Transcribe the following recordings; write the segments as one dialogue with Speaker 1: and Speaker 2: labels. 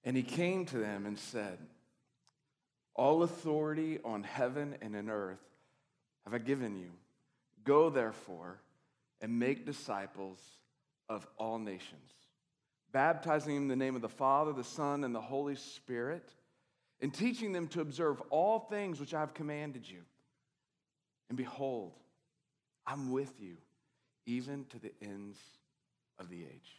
Speaker 1: And he came to them and said, all authority on heaven and in earth have I given you. Go therefore and make disciples of all nations, baptizing them in the name of the Father, the Son, and the Holy Spirit, and teaching them to observe all things which I have commanded you. And behold, I'm with you even to the ends of the age.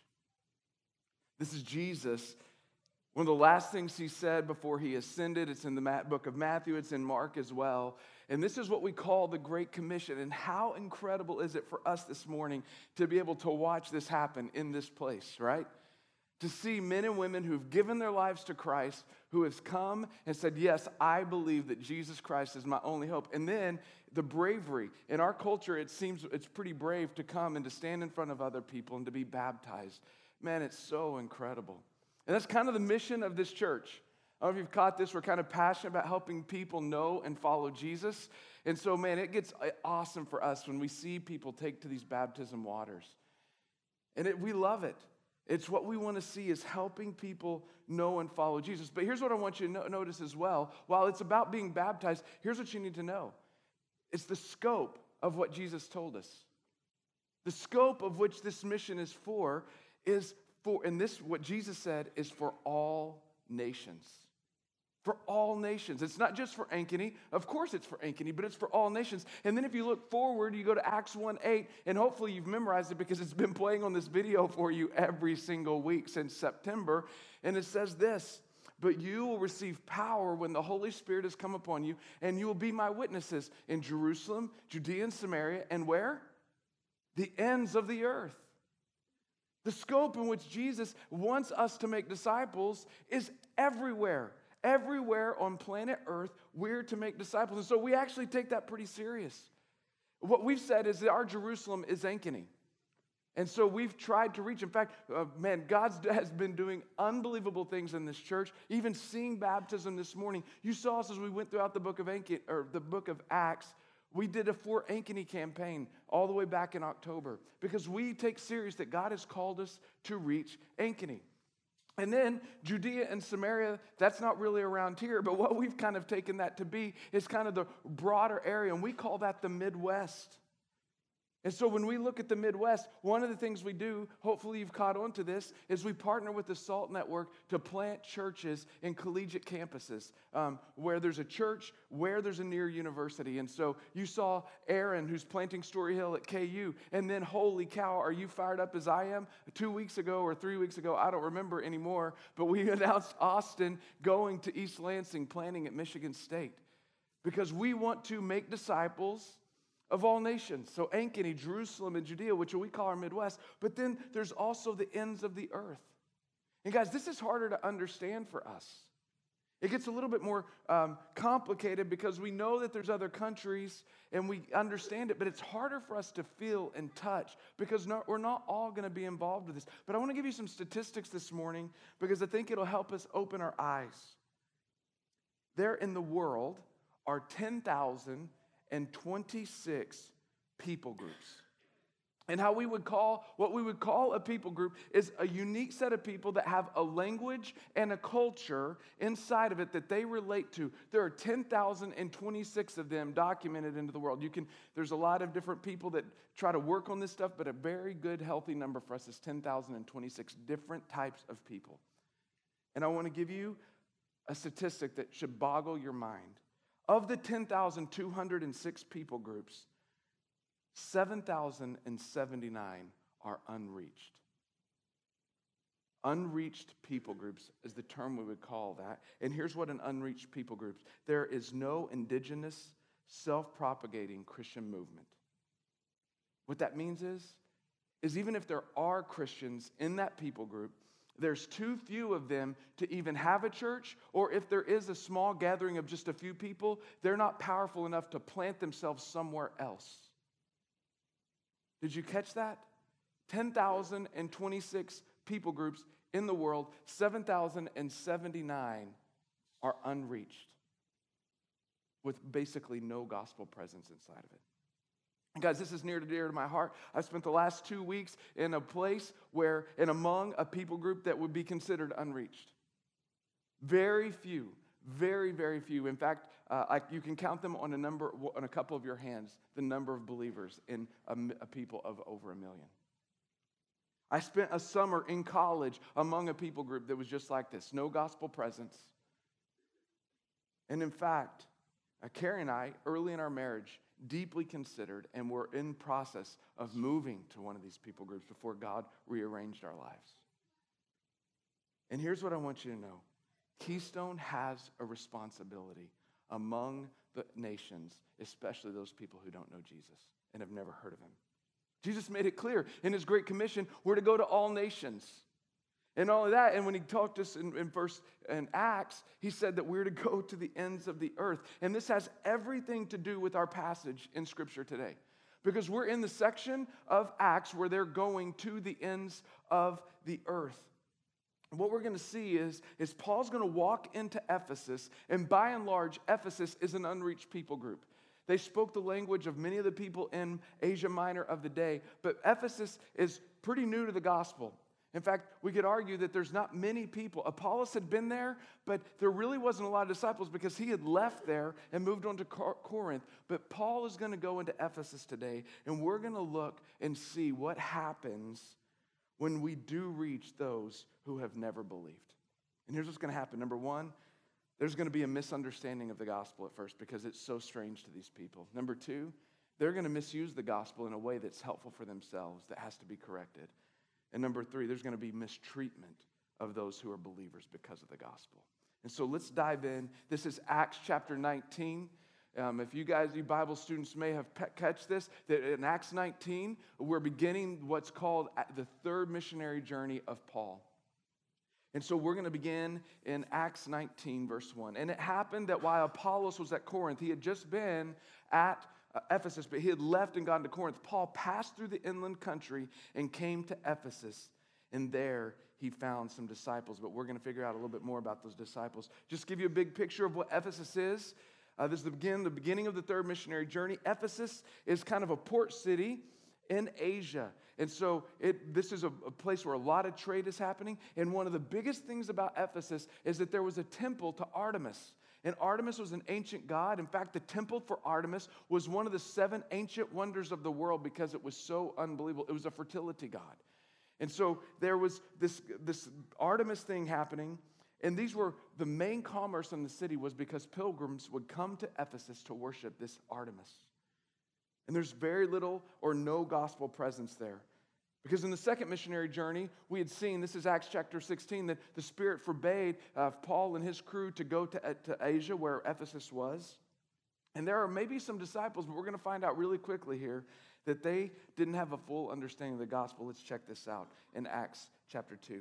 Speaker 1: This is Jesus. One of the last things he said before he ascended. It's in the book of Matthew. It's in Mark as well. And this is what we call the Great Commission. And how incredible is it for us this morning to be able to watch this happen in this place, right? To see men and women who've given their lives to Christ, who has come and said, yes, I believe that Jesus Christ is my only hope. And then the bravery. In our culture, it seems it's pretty brave to come and to stand in front of other people and to be baptized. Man, it's so incredible. And that's kind of the mission of this church. I don't know if you've caught this. We're kind of passionate about helping people know and follow Jesus. And so, man, it gets awesome for us when we see people take to these baptism waters. And we love it. It's what we want to see is helping people know and follow Jesus. But here's what I want you to notice as well. While it's about being baptized, here's what you need to know. It's the scope of what Jesus told us. The scope of which this mission is for, and this, what Jesus said, is for all nations. For all nations. It's not just for Ankeny. Of course it's for Ankeny, but it's for all nations. And then if you look forward, you go to Acts 1:8, and hopefully you've memorized it because it's been playing on this video for you every single week since September. And it says this, but you will receive power when the Holy Spirit has come upon you, and you will be my witnesses in Jerusalem, Judea, and Samaria, and where? The ends of the earth. The scope in which Jesus wants us to make disciples is everywhere. Everywhere on planet Earth, we're to make disciples. And so we actually take that pretty serious. What we've said is that our Jerusalem is Ankeny. And so we've tried to reach. In fact, God has been doing unbelievable things in this church. Even seeing baptism this morning. You saw us as we went throughout the book of Acts. We did a For Ankeny campaign all the way back in October because we take serious that God has called us to reach Ankeny. And then Judea and Samaria, that's not really around here, but what we've kind of taken that to be is kind of the broader area, and we call that the Midwest. And so when we look at the Midwest, one of the things we do, hopefully you've caught on to this, is we partner with the SALT Network to plant churches in collegiate campuses where there's a church, where there's a near university. And so you saw Aaron, who's planting Story Hill at KU, and then holy cow, are you fired up as I am? 2 weeks ago or 3 weeks ago, I don't remember anymore, but we announced Austin going to East Lansing, planting at Michigan State. Because we want to make disciples of all nations. So Ankeny, Jerusalem, and Judea, which we call our Midwest. But then there's also the ends of the earth. And guys, this is harder to understand for us. It gets a little bit more complicated because we know that there's other countries and we understand it, but it's harder for us to feel and touch because we're not all going to be involved with this. But I want to give you some statistics this morning because I think it'll help us open our eyes. There in the world are 10,026 people groups. And what we would call a people group is a unique set of people that have a language and a culture inside of it that they relate to. There are 10,026 of them documented into the world. There's a lot of different people that try to work on this stuff, but a very good, healthy number for us is 10,026 different types of people. And I want to give you a statistic that should boggle your mind. Of the 10,206 people groups, 7,079 are unreached. Unreached people groups is the term we would call that. And here's what an unreached people group is. There is no indigenous, self-propagating Christian movement. What that means is even if there are Christians in that people group, there's too few of them to even have a church, or if there is a small gathering of just a few people, they're not powerful enough to plant themselves somewhere else. Did you catch that? 10,026 people groups in the world, 7,079 are unreached with basically no gospel presence inside of it. And guys, this is near and dear to my heart. I spent the last 2 weeks in a place among a people group that would be considered unreached. Very few, very, very few. In fact, you can count them on a couple of your hands, the number of believers in a people of over 1 million. I spent a summer in college among a people group that was just like this, no gospel presence. And in fact, Carrie and I, early in our marriage, deeply considered and were in process of moving to one of these people groups before God rearranged our lives. And here's what I want you to know. Keystone has a responsibility among the nations, especially those people who don't know Jesus and have never heard of him. Jesus made it clear in his Great Commission, we're to go to all nations. And all of that, and when he talked to us in Acts, he said that we're to go to the ends of the earth. And this has everything to do with our passage in Scripture today. Because we're in the section of Acts where they're going to the ends of the earth. And what we're going to see is Paul's going to walk into Ephesus, and by and large, Ephesus is an unreached people group. They spoke the language of many of the people in Asia Minor of the day, but Ephesus is pretty new to the gospel. In fact, we could argue that there's not many people. Apollos had been there, but there really wasn't a lot of disciples because he had left there and moved on to Corinth. But Paul is going to go into Ephesus today, and we're going to look and see what happens when we do reach those who have never believed. And here's what's going to happen. Number one, there's going to be a misunderstanding of the gospel at first because it's so strange to these people. Number two, they're going to misuse the gospel in a way that's helpful for themselves that has to be corrected. And number three, there's going to be mistreatment of those who are believers because of the gospel. And so let's dive in. This is Acts chapter 19. If you Bible students may have catch this, that in Acts 19, we're beginning what's called the third missionary journey of Paul. And so we're going to begin in Acts 19, verse 1. And it happened that while Apollos was at Corinth, he had just been at Ephesus, but he had left and gone to Corinth. Paul passed through the inland country and came to Ephesus. And there he found some disciples. But we're going to figure out a little bit more about those disciples. Just give you a big picture of what Ephesus is. This is the beginning of the third missionary journey. Ephesus is kind of a port city in Asia. And so this is a place where a lot of trade is happening. And one of the biggest things about Ephesus is that there was a temple to Artemis. And Artemis was an ancient god. In fact, the temple for Artemis was one of the 7 ancient wonders of the world because it was so unbelievable. It was a fertility god. And so there was this Artemis thing happening. And these were the main commerce in the city was because pilgrims would come to Ephesus to worship this Artemis. And there's very little or no gospel presence there. Because in the second missionary journey, we had seen, this is Acts chapter 16, that the Spirit forbade Paul and his crew to go to Asia, where Ephesus was. And there are maybe some disciples, but we're going to find out really quickly here that they didn't have a full understanding of the gospel. Let's check this out in Acts chapter 2.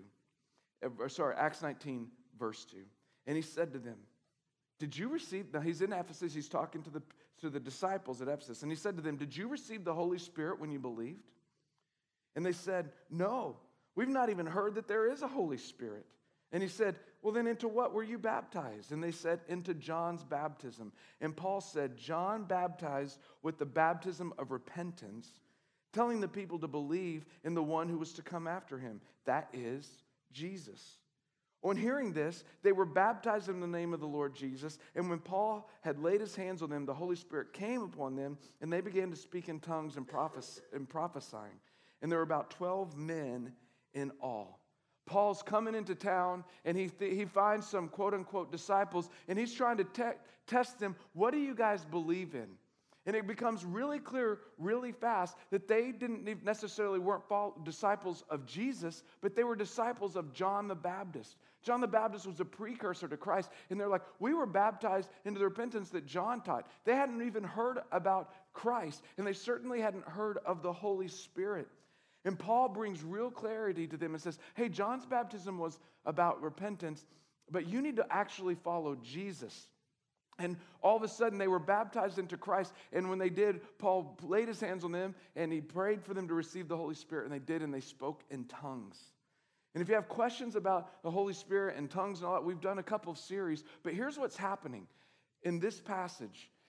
Speaker 1: Acts 19, verse 2. And he said to them, did you receive, now he's in Ephesus, he's talking to the disciples at Ephesus, and he said to them, did you receive the Holy Spirit when you believed? And they said, no, we've not even heard that there is a Holy Spirit. And he said, well, then into what were you baptized? And they said, into John's baptism. And Paul said, John baptized with the baptism of repentance, telling the people to believe in the one who was to come after him. That is Jesus. On hearing this, they were baptized in the name of the Lord Jesus. And when Paul had laid his hands on them, the Holy Spirit came upon them, and they began to speak in tongues and prophesying. And there were about 12 men in all. Paul's coming into town, and he finds some quote-unquote disciples, and he's trying to test them. What do you guys believe in? And it becomes really clear really fast that they weren't necessarily disciples of Jesus, but they were disciples of John the Baptist. John the Baptist was a precursor to Christ. And they're like, we were baptized into the repentance that John taught. They hadn't even heard about Christ, and they certainly hadn't heard of the Holy Spirit. And Paul brings real clarity to them and says, hey, John's baptism was about repentance, but you need to actually follow Jesus. And all of a sudden, they were baptized into Christ. And when they did, Paul laid his hands on them, and he prayed for them to receive the Holy Spirit. And they did, and they spoke in tongues. And if you have questions about the Holy Spirit and tongues and all that, we've done a couple of series. But here's what's happening in this passage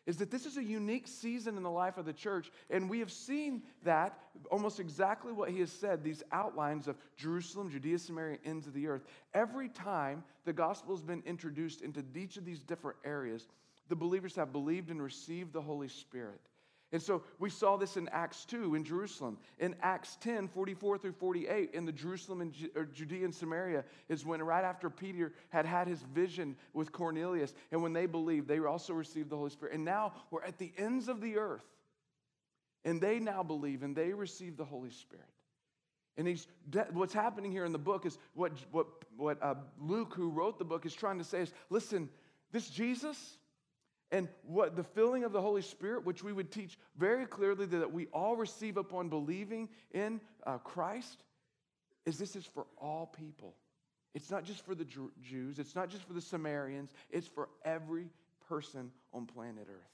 Speaker 1: is that this is a unique season in the life of the church, and we have seen that almost exactly what he has said, these outlines of Jerusalem, Judea, Samaria, ends of the earth. Every time the gospel has been introduced into each of these different areas, the believers have believed and received the Holy Spirit. And so we saw this in Acts 2 in Jerusalem. In Acts 10, 44 through 48, in the Jerusalem and Judea and Samaria is when right after Peter had had his vision with Cornelius, and when they believed, they also received the Holy Spirit. And now we're at the ends of the earth, and they now believe, and they receive the Holy Spirit. And what's happening here in the book is what Luke, who wrote the book, is trying to say is, listen, this Jesus and what the filling of the Holy Spirit, which we would teach very clearly that we all receive upon believing in Christ, this is for all people. It's not just for the Jews. It's not just for the Samaritans. It's for every person on planet Earth.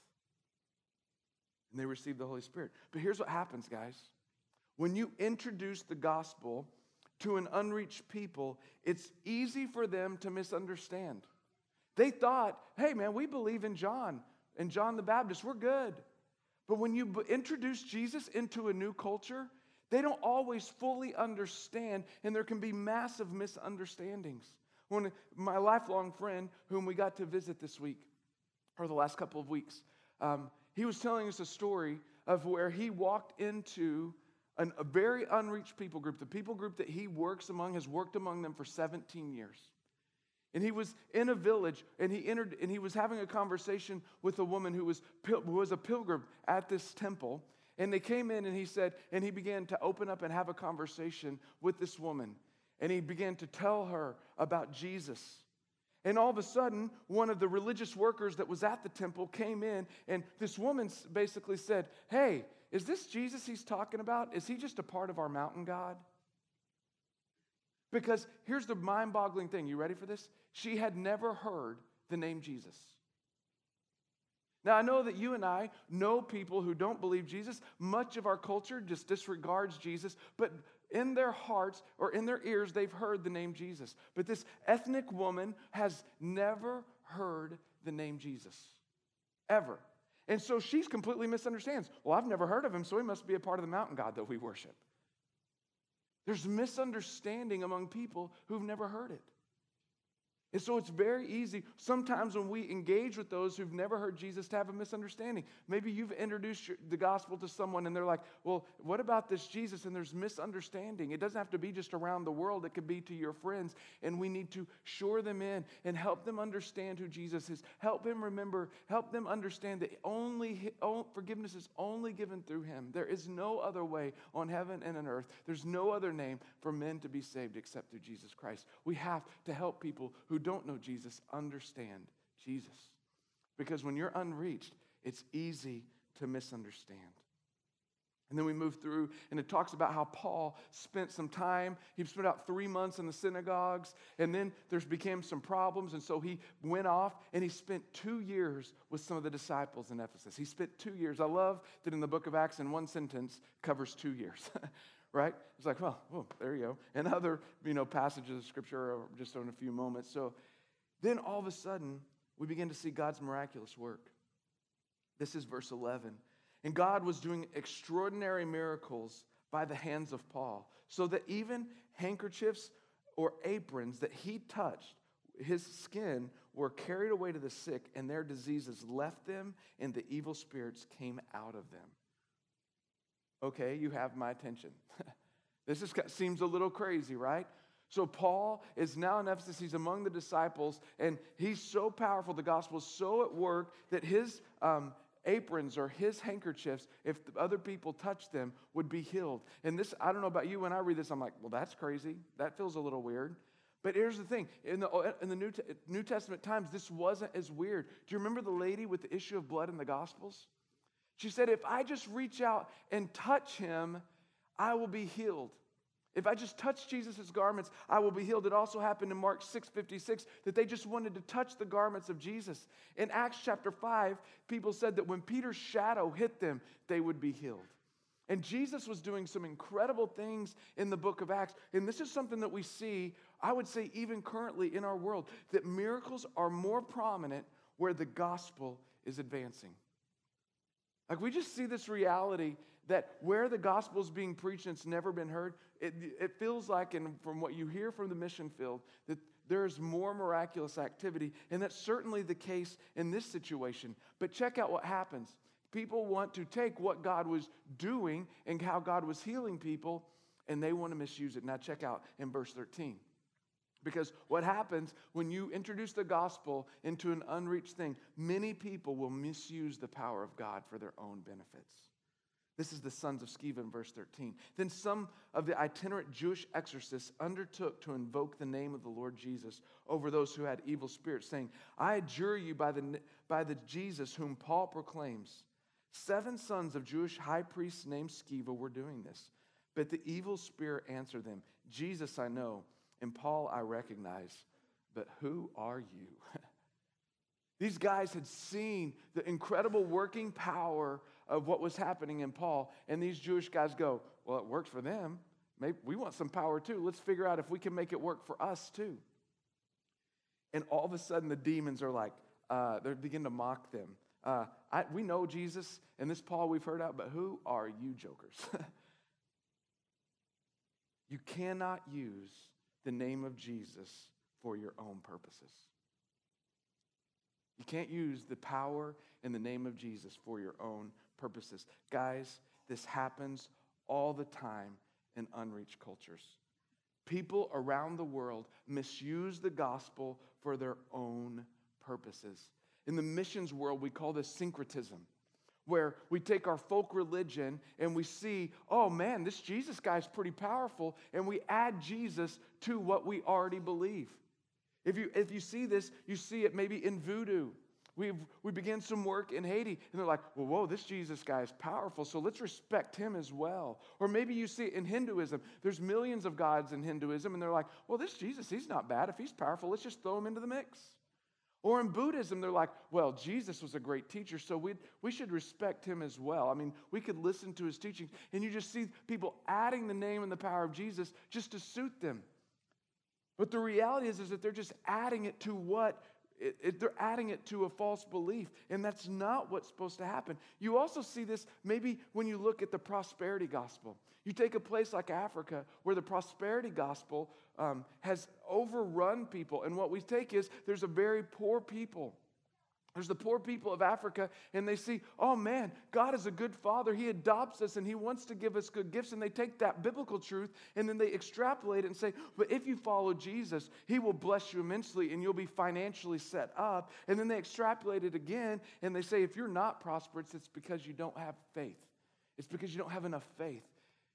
Speaker 1: And they receive the Holy Spirit. But here's what happens, guys. When you introduce the gospel to an unreached people, it's easy for them to misunderstand. They thought, hey, man, we believe in John and John the Baptist. We're good. But when you introduce Jesus into a new culture, they don't always fully understand, and there can be massive misunderstandings. When my lifelong friend, whom we got to visit this week, or the last couple of weeks, he was telling us a story of where he walked into a very unreached people group. The people group that he works among has worked among them for 17 years. And he was in a village, and he was having a conversation with a woman who was a pilgrim at this temple. And they came in, and he began to open up and have a conversation with this woman. And he began to tell her about Jesus. And all of a sudden, one of the religious workers that was at the temple came in, and this woman basically said, hey, is this Jesus he's talking about? Is he just a part of our mountain god? Because here's the mind-boggling thing. You ready for this? She had never heard the name Jesus. Now, I know that you and I know people who don't believe Jesus. Much of our culture just disregards Jesus, but in their hearts or in their ears, they've heard the name Jesus. But this ethnic woman has never heard the name Jesus, ever. And so she's completely misunderstands. Well, I've never heard of him, so he must be a part of the mountain god that we worship. There's misunderstanding among people who've never heard it. And so it's very easy sometimes when we engage with those who've never heard Jesus to have a misunderstanding. Maybe you've introduced the gospel to someone and they're like, well, what about this Jesus? And there's misunderstanding. It doesn't have to be just around the world. It could be to your friends. And we need to shore them in and help them understand who Jesus is. Help them understand that forgiveness is only given through him. There is no other way on heaven and on earth. There's no other name for men to be saved except through Jesus Christ. We have to help people who don't know Jesus understand Jesus. Because when you're unreached, it's easy to misunderstand. And then we move through, and it talks about how Paul spent some time. He spent about 3 months in the synagogues, and then became some problems, and so he went off, and he spent 2 years with some of the disciples in Ephesus. He spent 2 years. I love that in the book of Acts, in one sentence, covers 2 years. Right? It's like, well, there you go. And other, passages of Scripture are just in a few moments. So then all of a sudden, we begin to see God's miraculous work. This is verse 11. And God was doing extraordinary miracles by the hands of Paul, so that even handkerchiefs or aprons that he touched, his skin, were carried away to the sick, and their diseases left them, and the evil spirits came out of them. Okay, you have my attention. Seems a little crazy, right? So Paul is now in Ephesus. He's among the disciples, and he's so powerful. The gospel is so at work that his aprons or his handkerchiefs, if other people touched them, would be healed. And this, I don't know about you, when I read this, I'm like, well, that's crazy. That feels a little weird. But here's the thing. In the New Testament times, this wasn't as weird. Do you remember the lady with the issue of blood in the Gospels? She said, if I just reach out and touch him, I will be healed. If I just touch Jesus' garments, I will be healed. It also happened in Mark 6:56 that they just wanted to touch the garments of Jesus. In Acts chapter 5, people said that when Peter's shadow hit them, they would be healed. And Jesus was doing some incredible things in the book of Acts. And this is something that we see, I would say even currently in our world, that miracles are more prominent where the gospel is advancing. Like, we just see this reality that where the gospel is being preached and it's never been heard, it feels like, and from what you hear from the mission field, that there's more miraculous activity, and that's certainly the case in this situation. But check out what happens. People want to take what God was doing and how God was healing people, and they want to misuse it. Now check out in verse 13. Because what happens when you introduce the gospel into an unreached thing, many people will misuse the power of God for their own benefits. This is the sons of Sceva in verse 13. Then some of the itinerant Jewish exorcists undertook to invoke the name of the Lord Jesus over those who had evil spirits, saying, I adjure you by the Jesus whom Paul proclaims. 7 sons of Jewish high priests named Sceva were doing this. But the evil spirit answered them, Jesus I know, and Paul I recognize, but who are you? These guys had seen the incredible working power of what was happening in Paul, and these Jewish guys go, well, it works for them. Maybe we want some power too. Let's figure out if we can make it work for us too. And all of a sudden the demons are like, they begin to mock them. We know Jesus, and this Paul we've heard out, but who are you jokers? You cannot use the name of Jesus for your own purposes. You can't use the power in the name of Jesus for your own purposes. Guys, this happens all the time in unreached cultures. People around the world misuse the gospel for their own purposes. In the missions world, we call this syncretism, where we take our folk religion and we see, oh man, this Jesus guy's pretty powerful, and we add Jesus to what we already believe. If you see this, you see it maybe in voodoo. We begin some work in Haiti, and they're like, well, whoa, this Jesus guy is powerful, so let's respect him as well. Or maybe you see it in Hinduism. There's millions of gods in Hinduism, and they're like, well, this Jesus, he's not bad. If he's powerful, let's just throw him into the mix. Or in Buddhism, they're like, well, Jesus was a great teacher, so we should respect him as well. I mean, we could listen to his teachings. And you just see people adding the name and the power of Jesus just to suit them. But the reality is that they're just adding it to they're adding it to a false belief. And that's not what's supposed to happen. You also see this maybe when you look at the prosperity gospel. You take a place like Africa where the prosperity gospel has overrun people. And what we take is there's a very poor people. There's the poor people of Africa, and they see, oh man, God is a good father. He adopts us, and he wants to give us good gifts. And they take that biblical truth, and then they extrapolate it and say, but if you follow Jesus, he will bless you immensely, and you'll be financially set up. And then they extrapolate it again, and they say, if you're not prosperous, it's because you don't have faith. It's because you don't have enough faith.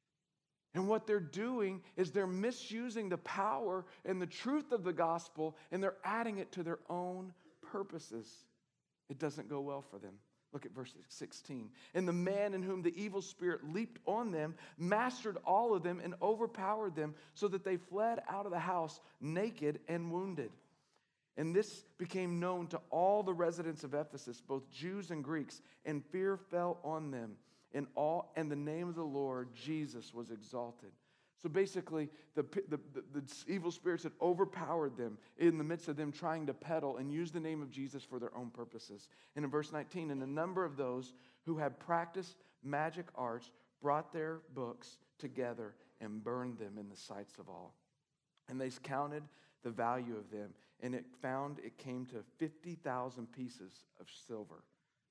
Speaker 1: And what they're doing is they're misusing the power and the truth of the gospel, and they're adding it to their own purposes. It doesn't go well for them. Look at verse 16. And the man in whom the evil spirit leaped on them, mastered all of them, and overpowered them, so that they fled out of the house naked and wounded. And this became known to all the residents of Ephesus, both Jews and Greeks, and fear fell on them. And the name of the Lord Jesus was exalted. So basically, the evil spirits had overpowered them in the midst of them trying to peddle and use the name of Jesus for their own purposes. And in verse 19, and a number of those who had practiced magic arts brought their books together and burned them in the sights of all. And they counted the value of them, and it came to 50,000 pieces of silver,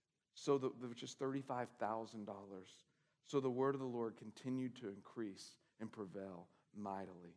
Speaker 1: which is $35,000. So the word of the Lord continued to increase and prevail mightily.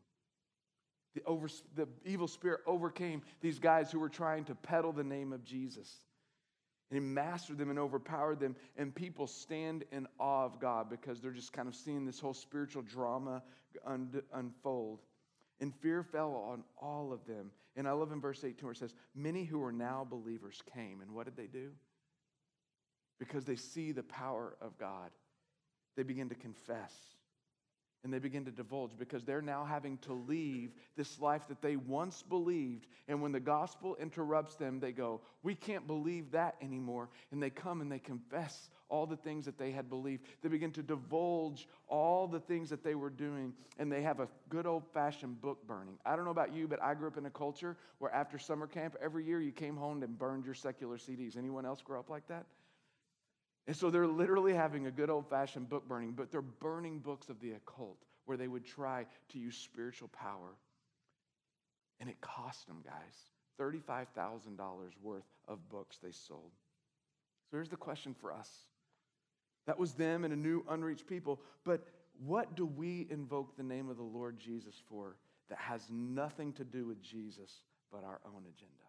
Speaker 1: The evil spirit overcame these guys who were trying to peddle the name of Jesus. And he mastered them and overpowered them. And people stand in awe of God because they're just kind of seeing this whole spiritual drama unfold. And fear fell on all of them. And I love in verse 18 where it says, many who are now believers came. And what did they do? Because they see the power of God, they begin to confess. And they begin to divulge because they're now having to leave this life that they once believed. And when the gospel interrupts them, they go, we can't believe that anymore. And they come and they confess all the things that they had believed. They begin to divulge all the things that they were doing. And they have a good old-fashioned book burning. I don't know about you, but I grew up in a culture where after summer camp, every year you came home and burned your secular CDs. Anyone else grow up like that? And so they're literally having a good old-fashioned book burning, but they're burning books of the occult where they would try to use spiritual power. And it cost them, guys, $35,000 worth of books they sold. So here's the question for us. That was them and a new unreached people. But what do we invoke the name of the Lord Jesus for that has nothing to do with Jesus but our own agenda?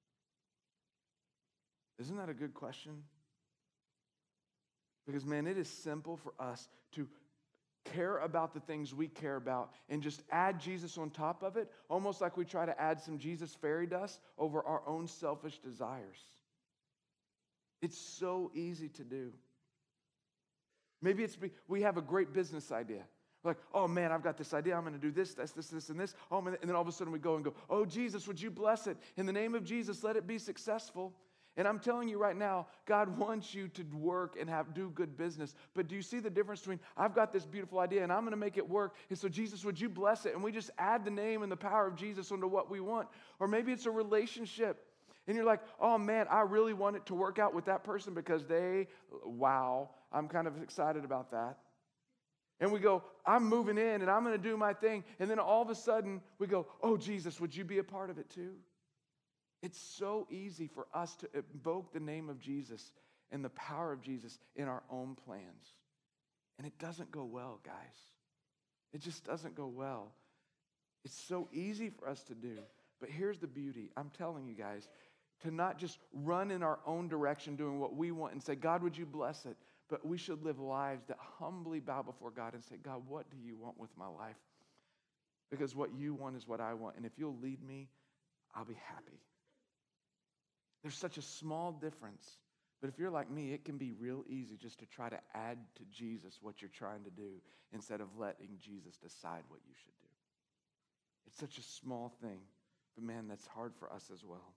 Speaker 1: Isn't that a good question? Because, man, it is simple for us to care about the things we care about and just add Jesus on top of it, almost like we try to add some Jesus fairy dust over our own selfish desires. It's so easy to do. Maybe we have a great business idea. We're like, oh man, I've got this idea. I'm going to do this, this, and this. Oh man, and then all of a sudden we go, oh Jesus, would you bless it? In the name of Jesus, let it be successful. And I'm telling you right now, God wants you to work and do good business. But do you see the difference between, I've got this beautiful idea and I'm going to make it work. And so Jesus, would you bless it? And we just add the name and the power of Jesus onto what we want. Or maybe it's a relationship. And you're like, oh man, I really want it to work out with that person because wow, I'm kind of excited about that. And we go, I'm moving in and I'm going to do my thing. And then all of a sudden we go, oh Jesus, would you be a part of it too? It's so easy for us to invoke the name of Jesus and the power of Jesus in our own plans. And it doesn't go well, guys. It just doesn't go well. It's so easy for us to do. But here's the beauty. I'm telling you guys, to not just run in our own direction doing what we want and say, God, would you bless it? But we should live lives that humbly bow before God and say, God, what do you want with my life? Because what you want is what I want. And if you'll lead me, I'll be happy. There's such a small difference. But if you're like me, it can be real easy just to try to add to Jesus what you're trying to do instead of letting Jesus decide what you should do. It's such a small thing. But man, that's hard for us as well.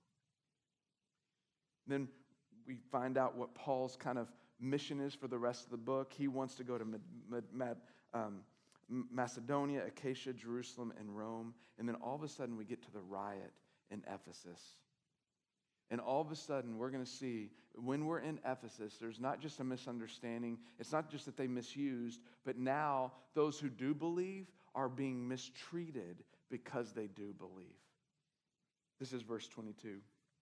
Speaker 1: Then we find out what Paul's kind of mission is for the rest of the book. He wants to go to Macedonia, Achaia, Jerusalem, and Rome. And then all of a sudden we get to the riot in Ephesus. And all of a sudden, we're going to see when we're in Ephesus, there's not just a misunderstanding. It's not just that they misused, but now those who do believe are being mistreated because they do believe. This is verse 22.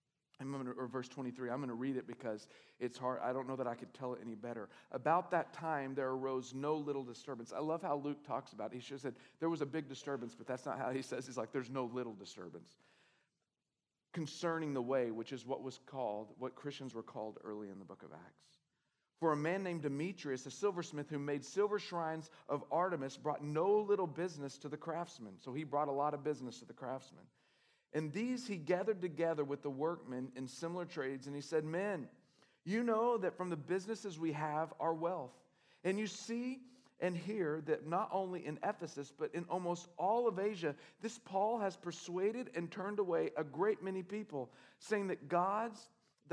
Speaker 1: Or verse 23. I'm going to read it because it's hard. I don't know that I could tell it any better. About that time, there arose no little disturbance. I love how Luke talks about it. He should have said there was a big disturbance, but that's not how he says. He's like, there's no little disturbance. Concerning the way, which is what Christians were called early in the book of Acts. For a man named Demetrius, a silversmith who made silver shrines of Artemis, brought no little business to the craftsmen. So he brought a lot of business to the craftsmen. And these he gathered together with the workmen in similar trades, and he said, men, you know that from the businesses we have our wealth. And you see and hear that not only in Ephesus, but in almost all of Asia, this Paul has persuaded and turned away a great many people, saying that gods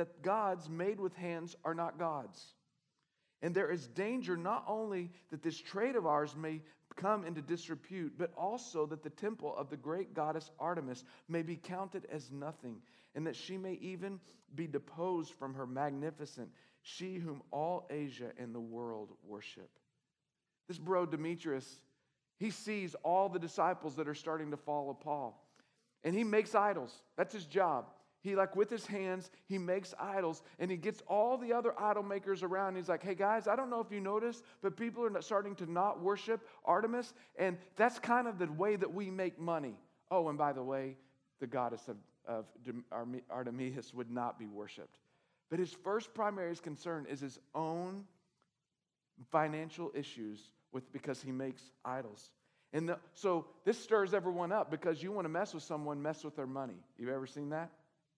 Speaker 1: made with hands are not gods. And there is danger not only that this trade of ours may come into disrepute, but also that the temple of the great goddess Artemis may be counted as nothing, and that she may even be deposed from her magnificent, she whom all Asia and the world worship. This bro, Demetrius, he sees all the disciples that are starting to follow Paul. And he makes idols. That's his job. He, with his hands, he makes idols. And he gets all the other idol makers around. He's like, hey, guys, I don't know if you noticed, but people are starting to not worship Artemis. And that's kind of the way that we make money. Oh, and by the way, the goddess of Artemis would not be worshipped. But his first primary concern is his own financial issues because he makes idols. And so this stirs everyone up because you want to mess with someone, mess with their money. You've ever seen that?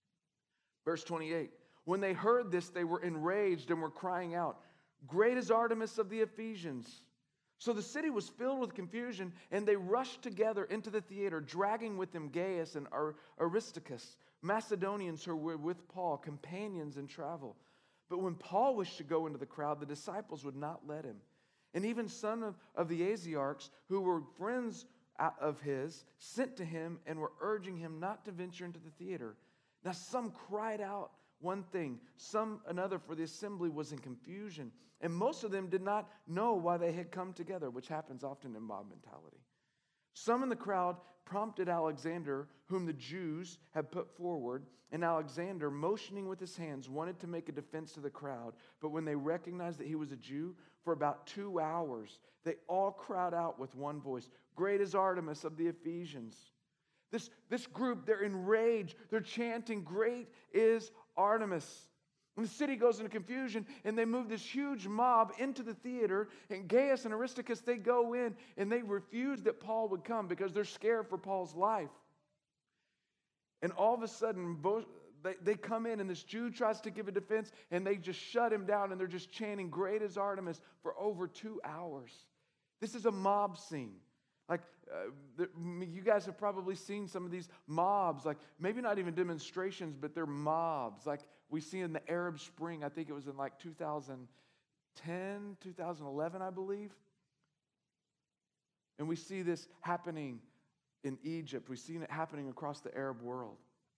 Speaker 1: Verse 28. When they heard this, they were enraged and were crying out, great is Artemis of the Ephesians. So the city was filled with confusion, and they rushed together into the theater, dragging with them Gaius and Aristarchus, Macedonians who were with Paul, companions in travel. But when Paul wished to go into the crowd, the disciples would not let him. And even some of the Asiarchs, who were friends of his, sent to him and were urging him not to venture into the theater. Now some cried out one thing, some another, for the assembly was in confusion. And most of them did not know why they had come together, which happens often in mob mentality. Some in the crowd prompted Alexander, whom the Jews had put forward, and Alexander, motioning with his hands, wanted to make a defense to the crowd. But when they recognized that he was a Jew, for about 2 hours, they all cried out with one voice, "Great is Artemis of the Ephesians." This group, they're enraged. They're chanting, "Great is Artemis." And the city goes into confusion, and they move this huge mob into the theater. And Gaius and Aristarchus, they go in, and they refuse that Paul would come because they're scared for Paul's life. And all of a sudden, they come in, and this Jew tries to give a defense, and they just shut him down, and they're just chanting, "Great is Artemis," for over 2 hours. This is a mob scene. Like, you guys have probably seen some of these mobs, like maybe not even demonstrations, but they're mobs. Like we see in the Arab Spring, I think it was in like 2010, 2011, I believe. And we see this happening in Egypt. We've seen it happening across the Arab world.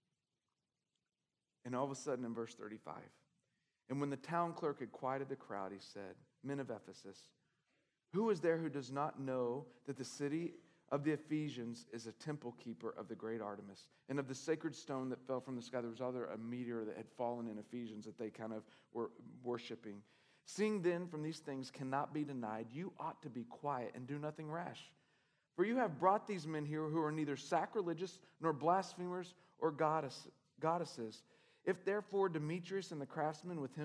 Speaker 1: And all of a sudden in verse 35, and when the town clerk had quieted the crowd, he said, "Men of Ephesus, who is there who does not know that the city of the Ephesians is a temple keeper of the great Artemis, and of the sacred stone that fell from the sky?" There was a meteor that had fallen in Ephesians that they kind of were worshiping. "Seeing then from these things cannot be denied, you ought to be quiet and do nothing rash. For you have brought these men here who are neither sacrilegious nor blasphemers or goddesses. If therefore Demetrius and the craftsmen with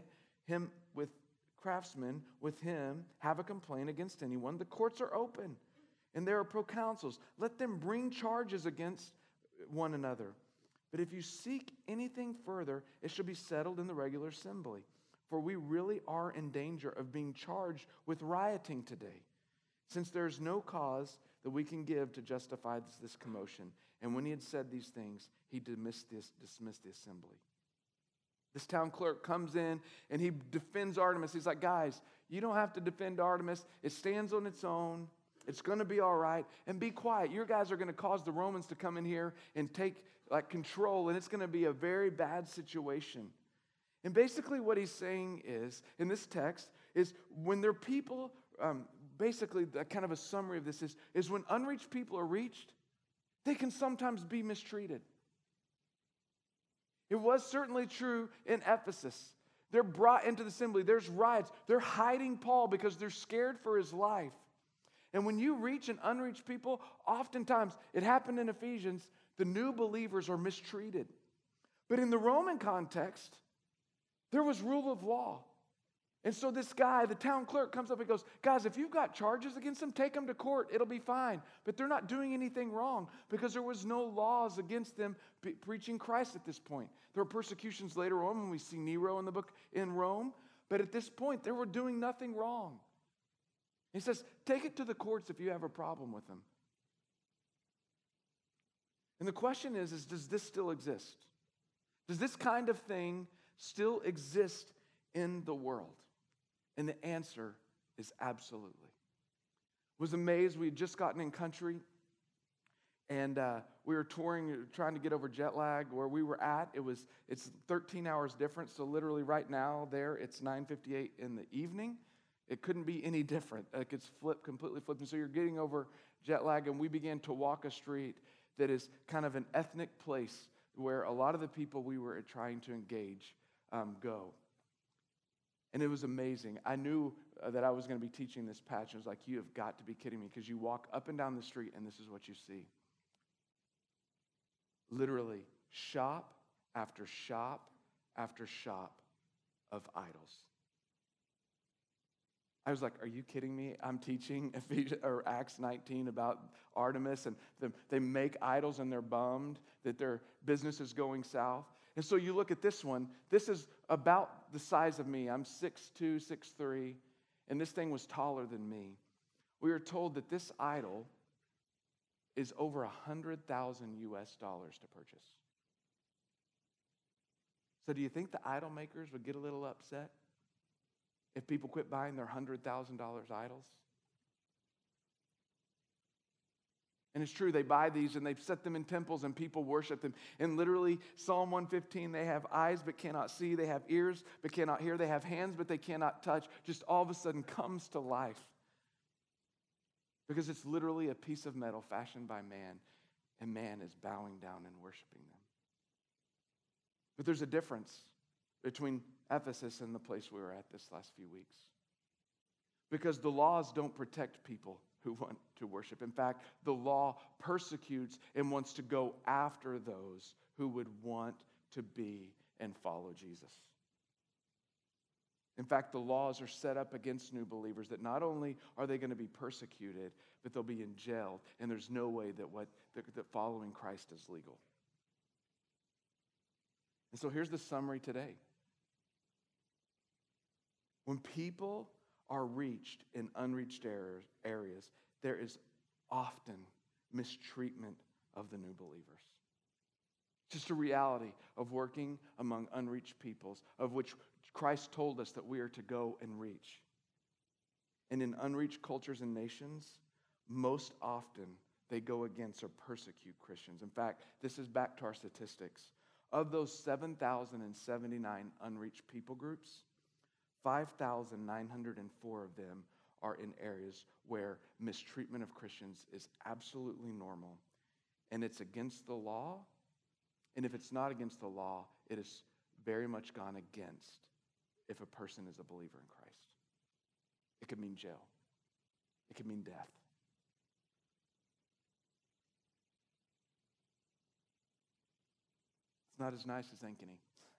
Speaker 1: him have a complaint against anyone, the courts are open, and there are proconsuls. Let them bring charges against one another. But if you seek anything further, it shall be settled in the regular assembly. For we really are in danger of being charged with rioting today, since there is no cause that we can give to justify this commotion." And when he had said these things, he dismissed the assembly. This town clerk comes in and he defends Artemis. He's like, "Guys, you don't have to defend Artemis. It stands on its own. It's going to be all right. And be quiet. Your guys are going to cause the Romans to come in here and take control, and it's going to be a very bad situation." And basically what he's saying is, in this text, is when their people, basically kind of a summary of this is when unreached people are reached, they can sometimes be mistreated. It was certainly true in Ephesus. They're brought into the assembly. There's riots. They're hiding Paul because they're scared for his life. And when you reach and unreached people, oftentimes, it happened in Ephesians, the new believers are mistreated. But in the Roman context, there was rule of law. And so this guy, the town clerk, comes up and goes, "Guys, if you've got charges against them, take them to court. It'll be fine." But they're not doing anything wrong because there was no laws against them preaching Christ at this point. There were persecutions later on when we see Nero in the book in Rome. But at this point, they were doing nothing wrong. He says, take it to the courts if you have a problem with them. And the question is does this still exist? Does this kind of thing still exist in the world? And the answer is absolutely. Was amazed. We had just gotten in country, and we were touring, trying to get over jet lag. Where we were at, it's 13 hours difference. So literally right now there, it's 9:58 in the evening. It couldn't be any different. It's completely flipped. And so you're getting over jet lag, and we began to walk a street that is kind of an ethnic place where a lot of the people we were trying to engage go. And it was amazing. I knew that I was going to be teaching this patch. I was like, you have got to be kidding me, because you walk up and down the street and this is what you see. Literally, shop after shop after shop of idols. I was like, are you kidding me? I'm teaching Acts 19 about Artemis, and they make idols and they're bummed that their business is going south. And so you look at this one. This is about the size of me. I'm 6'2", 6'3", and this thing was taller than me. We are told that this idol is over $100,000 to purchase. So do you think the idol makers would get a little upset if people quit buying their $100,000 idols? And it's true, they buy these and they've set them in temples and people worship them. And literally, Psalm 115, they have eyes but cannot see. They have ears but cannot hear. They have hands but they cannot touch. Just all of a sudden comes to life. Because it's literally a piece of metal fashioned by man. And man is bowing down and worshiping them. But there's a difference between Ephesus and the place we were at this last few weeks. Because the laws don't protect people who want to worship. In fact, the law persecutes and wants to go after those who would want to be and follow Jesus. In fact, the laws are set up against new believers that not only are they going to be persecuted, but they'll be in jail, and there's no way that following Christ is legal. And so here's the summary today. When people are reached in unreached areas, there is often mistreatment of the new believers. Just a reality of working among unreached peoples, of which Christ told us that we are to go and reach. And in unreached cultures and nations, most often they go against or persecute Christians. In fact, this is back to our statistics. Of those 7,079 unreached people groups, 5,904 of them are in areas where mistreatment of Christians is absolutely normal. And it's against the law. And if it's not against the law, it is very much gone against if a person is a believer in Christ. It could mean jail. It could mean death. It's not as nice as Ankeny.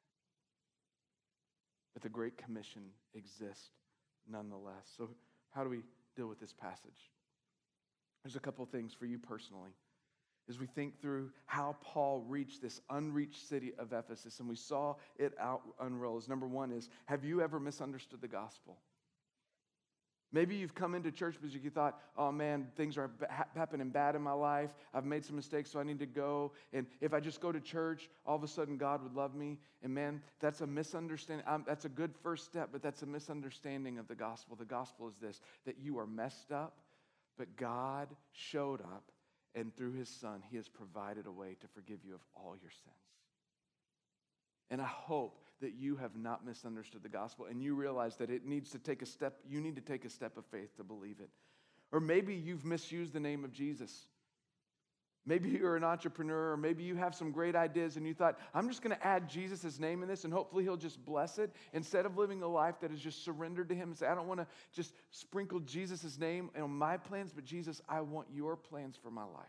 Speaker 1: But the Great Commission exists nonetheless. So how do we deal with this passage? There's a couple things for you personally. As we think through how Paul reached this unreached city of Ephesus, and we saw it out unroll, is number one is, have you ever misunderstood the gospel? Maybe you've come into church because you thought, oh man, things are happening bad in my life. I've made some mistakes, so I need to go. And if I just go to church, all of a sudden God would love me. And man, that's a misunderstanding. That's a good first step, but that's a misunderstanding of the gospel. The gospel is this, that you are messed up, but God showed up, and through his son, he has provided a way to forgive you of all your sins. And I hope that you have not misunderstood the gospel and you realize that it needs to take a step, you need to take a step of faith to believe it. Or maybe you've misused the name of Jesus. Maybe you're an entrepreneur, or maybe you have some great ideas and you thought, I'm just going to add Jesus' name in this and hopefully he'll just bless it, instead of living a life that is just surrendered to him and say, I don't want to just sprinkle Jesus' name on my plans, but Jesus, I want your plans for my life.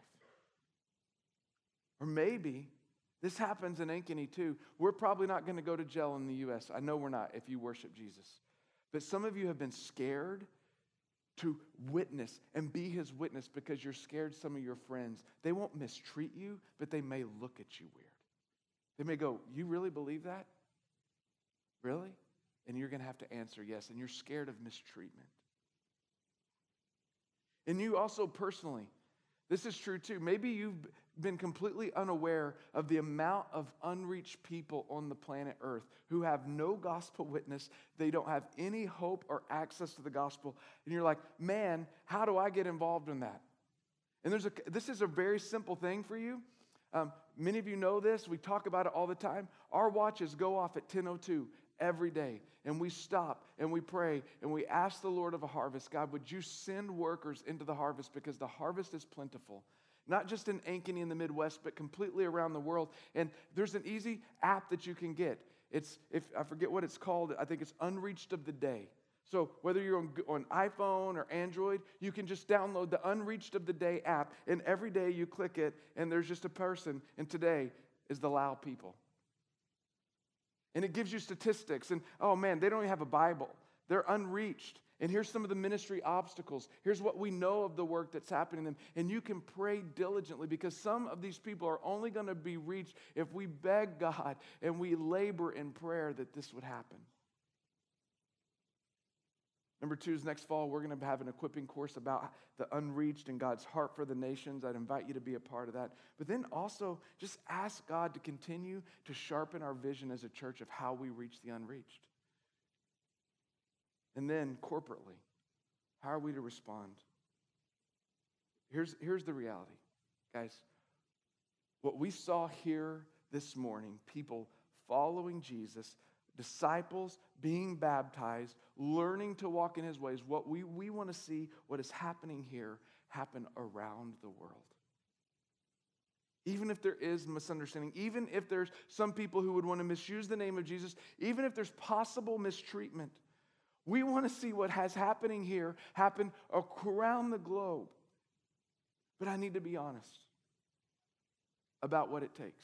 Speaker 1: Or maybe this happens in Ankeny too. We're probably not going to go to jail in the U.S. I know we're not if you worship Jesus. But some of you have been scared to witness and be his witness because you're scared some of your friends, they won't mistreat you, but they may look at you weird. They may go, you really believe that? Really? And you're going to have to answer yes, and you're scared of mistreatment. And you also personally, this is true too. Maybe you've been completely unaware of the amount of unreached people on the planet Earth who have no gospel witness. They don't have any hope or access to the gospel. And you're like, man, how do I get involved in that? And this is a very simple thing for you. Many of you know this. We talk about it all the time. Our watches go off at 10:02 every day. And we stop and we pray and we ask the Lord of a harvest, God, would you send workers into the harvest because the harvest is plentiful. Not just in Ankeny in the Midwest, but completely around the world. And there's an easy app that you can get. I forget what it's called. I think it's Unreached of the Day. So whether you're on iPhone or Android, you can just download the Unreached of the Day app. And every day you click it, and there's just a person. And today is the Lao people. And it gives you statistics. And, oh man, they don't even have a Bible. They're unreached. And here's some of the ministry obstacles. Here's what we know of the work that's happening to them. And you can pray diligently because some of these people are only going to be reached if we beg God and we labor in prayer that this would happen. Number 2 is next fall, we're going to have an equipping course about the unreached and God's heart for the nations. I'd invite you to be a part of that. But then also just ask God to continue to sharpen our vision as a church of how we reach the unreached. And then corporately, how are we to respond? Here's the reality. Guys, what we saw here this morning, people following Jesus, disciples being baptized, learning to walk in his ways, what we want to see what is happening here happen around the world. Even if there is misunderstanding, even if there's some people who would want to misuse the name of Jesus, even if there's possible mistreatment, we want to see what has happening here happen around the globe. But I need to be honest about what it takes.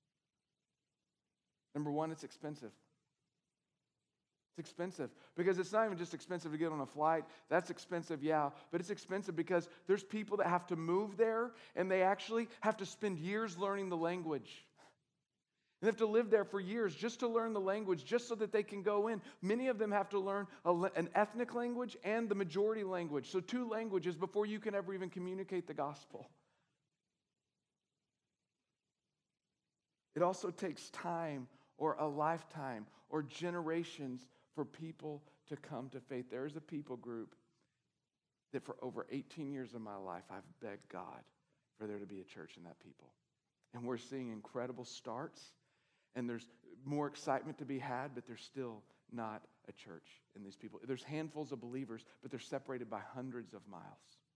Speaker 1: Number one, it's expensive. It's expensive because it's not even just expensive to get on a flight. That's expensive, yeah, but it's expensive because there's people that have to move there and they actually have to spend years learning the language. They have to live there for years just to learn the language, just so that they can go in. Many of them have to learn an ethnic language and the majority language. So 2 languages before you can ever even communicate the gospel. It also takes time or a lifetime or generations for people to come to faith. There is a people group that for over 18 years of my life, I've begged God for there to be a church in that people. And we're seeing incredible starts, and there's more excitement to be had, but there's still not a church in these people. There's handfuls of believers, but they're separated by hundreds of miles.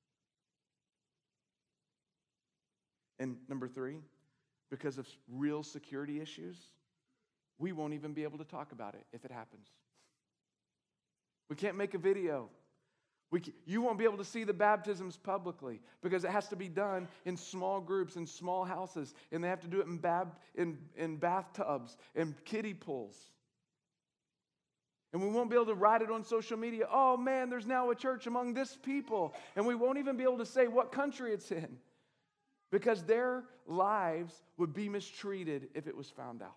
Speaker 1: And number 3, because of real security issues, we won't even be able to talk about it if it happens. We can't make a video. You won't be able to see the baptisms publicly because it has to be done in small groups, in small houses, and they have to do it in bathtubs and kiddie pools. And we won't be able to write it on social media. Oh man, there's now a church among this people. And we won't even be able to say what country it's in because their lives would be mistreated if it was found out.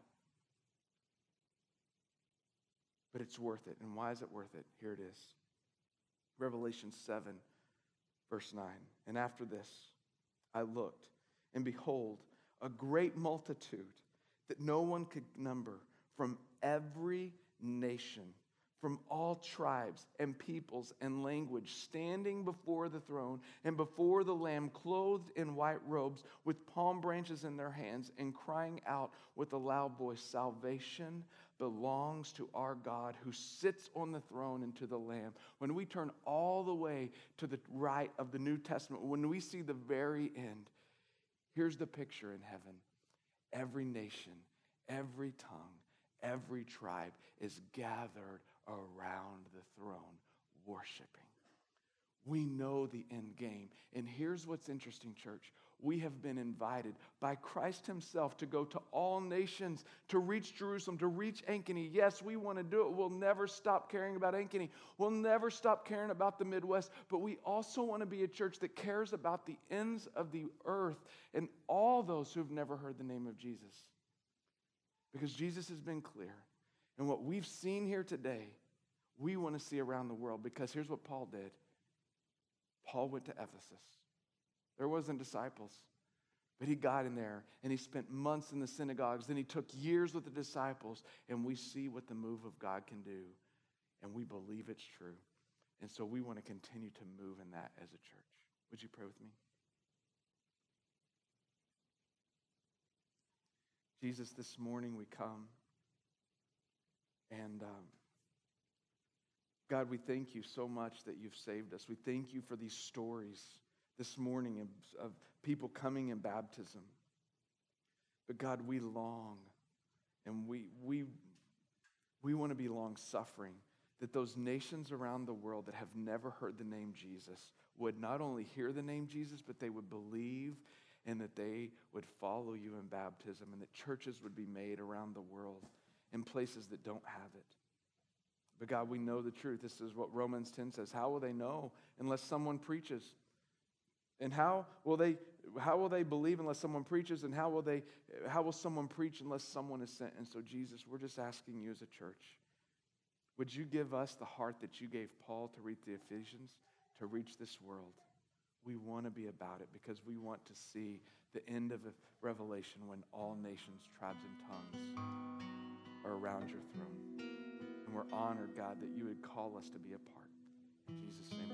Speaker 1: But it's worth it. And why is it worth it? Here it is. Revelation 7, verse 9. And after this, I looked, and behold, a great multitude that no one could number from every nation, from all tribes and peoples and language, standing before the throne and before the Lamb, clothed in white robes, with palm branches in their hands, and crying out with a loud voice, salvation belongs to our God who sits on the throne and to the Lamb. When we turn all the way to the right of the New Testament, when we see the very end, here's the picture in heaven. Every nation, every tongue, every tribe is gathered around the throne worshiping. We know the end game. And here's what's interesting, church. We have been invited by Christ himself to go to all nations, to reach Jerusalem, to reach Ankeny. Yes, we want to do it. We'll never stop caring about Ankeny. We'll never stop caring about the Midwest. But we also want to be a church that cares about the ends of the earth and all those who have never heard the name of Jesus. Because Jesus has been clear. And what we've seen here today, we want to see around the world. Because here's what Paul did. Paul went to Ephesus. There wasn't disciples, but he got in there and he spent months in the synagogues. Then he took years with the disciples, and we see what the move of God can do, and we believe it's true. And so we want to continue to move in that as a church. Would you pray with me? Jesus, this morning we come, and God, we thank you so much that you've saved us. We thank you for these stories this morning of people coming in baptism. But God, we long, and we want to be long-suffering, that those nations around the world that have never heard the name Jesus would not only hear the name Jesus, but they would believe and that they would follow you in baptism, and that churches would be made around the world in places that don't have it. But God, we know the truth. This is what Romans 10 says. How will they know unless someone preaches? And how will they believe unless someone preaches? And how will someone preach unless someone is sent? And so, Jesus, we're just asking you as a church, would you give us the heart that you gave Paul to reach the Ephesians, to reach this world? We want to be about it because we want to see the end of Revelation when all nations, tribes, and tongues are around your throne. And we're honored, God, that you would call us to be a part. In Jesus' name.